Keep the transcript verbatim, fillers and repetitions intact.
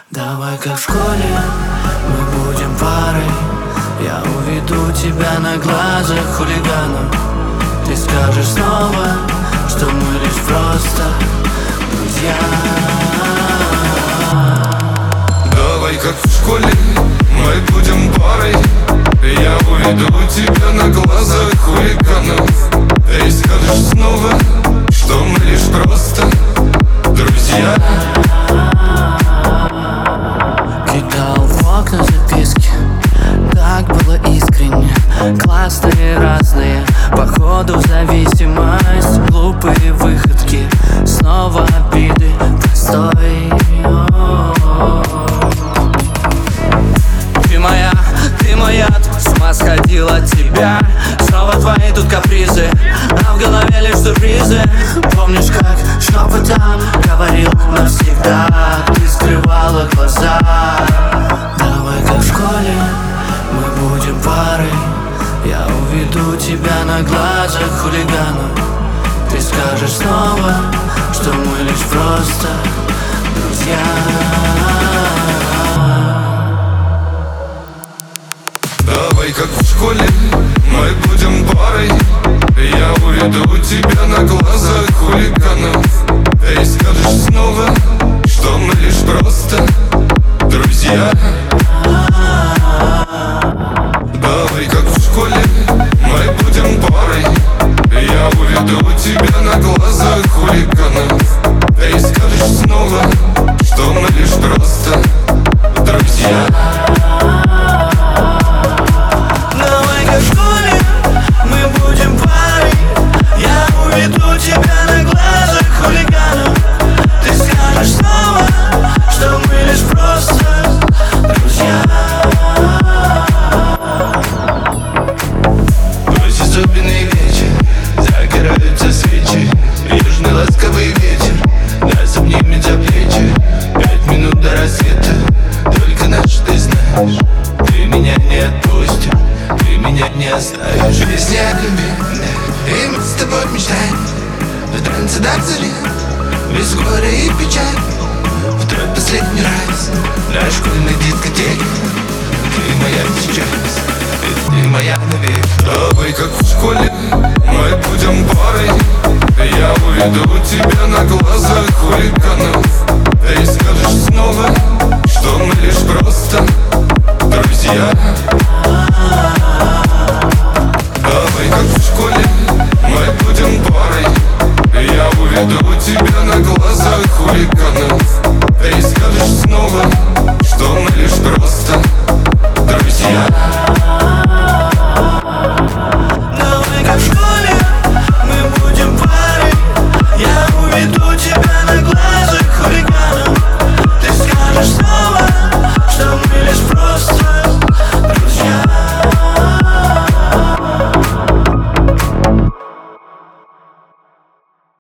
Давай как в школе, мы будем парой. Я уведу тебя на глазах хулиганов. Ты скажешь снова, что мы лишь просто друзья. Давай как в школе, мы будем парой. Я уведу тебя на глазах хулиганов. Ты скажешь снова, что мы лишь просто друзья. Кидал в окна записки, так было искренне. Классные разные, походу в зависимость. Глупые выходки, снова обиды, простой. Ты моя, ты мой яд, с ума сходил от тебя. Снова твои тут капризы, а в голове лишь сюрпризы. Помнишь, как шепотом говорил навсегда, ты скрывала глаза. Давай как в школе, мы будем парой. Я уведу тебя на глазах хулиганов. Ты скажешь снова, что мы лишь просто друзья. Давай как в школе, мы будем парой. Я уведу тебя на глазах хулиганов. Ты скажешь снова, что мы лишь просто друзья. Давай как в школе, мы будем парой. Я уведу тебя на глазах хулиганов. Ты скажешь снова, что мы лишь просто друзья. Давай как в школе, мы будем парой. Я уведу тебя на глазах хулиганов. Ты скажешь снова, что мы лишь просто друзья. Ночь особенный вечер, загораются свечи. Южный ласковый ветер нас обнимет за плечи. Пять минут до рассвета, только наш ты знаешь. Ты меня не отпустишь, ты меня не оставишь. Песня о любви, да, и мы с тобой мечтаем. В танце до зари, без горя и печаль. В твой последний раз на школьной дискотеке. Ты моя сейчас, ты моя навек. Давай как в школе, мы будем парой. Я уведу тебя на глазах хулиганов. Ты скажешь снова,